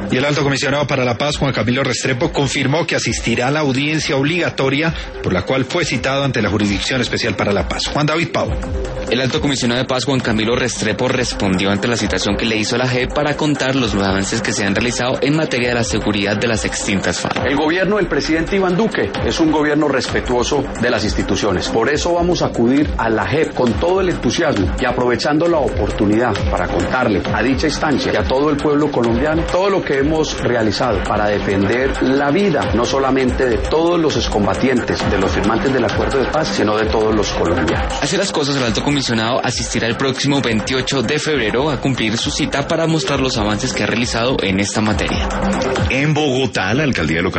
Y el alto comisionado para la paz, Juan Camilo Restrepo, confirmó que asistirá a la audiencia obligatoria por la cual fue citado ante la Jurisdicción Especial para la Paz. Juan David Pau. El alto comisionado de paz, Juan Camilo Restrepo, respondió ante la citación que le hizo la JEP para contar los avances que se han realizado en materia de la seguridad de las extintas FARC. El gobierno del presidente Iván Duque es un gobierno respetuoso de las instituciones. Por eso vamos a acudir a la JEP con todo el entusiasmo y aprovechando la oportunidad para contarle a dicha instancia y a todo el pueblo colombiano todo lo que hemos realizado para defender la vida, no solamente de todos los excombatientes, de los firmantes del acuerdo de paz, sino de todos los colombianos. Así las cosas, el alto comisionado asistirá el próximo 28 de febrero a cumplir su cita para mostrar los avances que ha realizado en esta materia. En Bogotá, la alcaldía local